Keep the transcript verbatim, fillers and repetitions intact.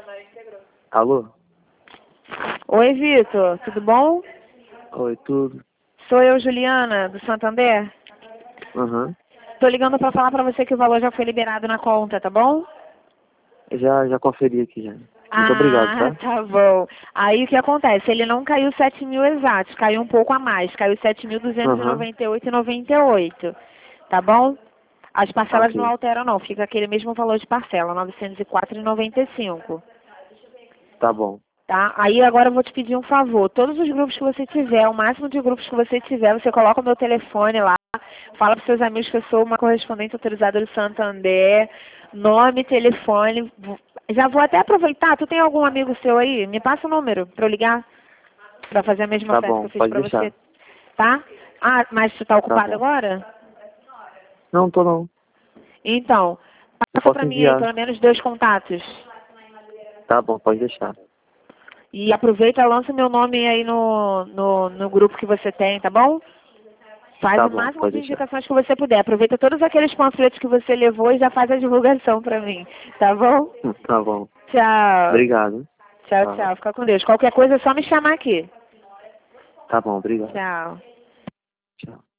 Alô? Oi, Vitor, tudo bom? Oi, tudo? Sou eu, Juliana, do Santander. Aham. Tô ligando pra falar pra você que o valor já foi liberado na conta, tá bom? Já, já conferi aqui já. Muito obrigado, Ah, tá? tá bom. Aí o que acontece? Ele não caiu sete mil exatos, caiu um pouco a mais, caiu sete mil duzentos e Aham. noventa e oito e noventa e oito, tá bom? As parcelas não Ok. alteram não, fica aquele mesmo valor de parcela, novecentos e quatro e noventa e cinco. Tá bom. Tá? Aí agora eu vou te pedir um favor. Todos os grupos que você tiver, o máximo de grupos que você tiver, você coloca o meu telefone lá, fala para seus amigos que eu sou uma correspondente autorizada do Santander, nome, telefone. Já vou até aproveitar, tu tem algum amigo seu aí? Me passa o número para eu ligar, para fazer a mesma Tá oferta que bom, eu fiz pode para você. deixar. Tá? Ah, mas tu tá Tá ocupado bom. agora? Não, tô não. Então, Eu passa posso para mim aí enviar. pelo menos dois contatos. Tá bom, pode deixar. E aproveita e lança meu nome aí no, no, no grupo que você tem, tá bom? Faz Tá o bom, máximo pode de deixar. indicações que você puder. Aproveita todos aqueles panfletos que você levou e já faz a divulgação pra mim, tá bom? Tá bom. Tchau. Obrigado. Tchau, Tchau. tchau. Fica com Deus. Qualquer coisa é só me chamar aqui. Tá bom, obrigado. Tchau. Tchau.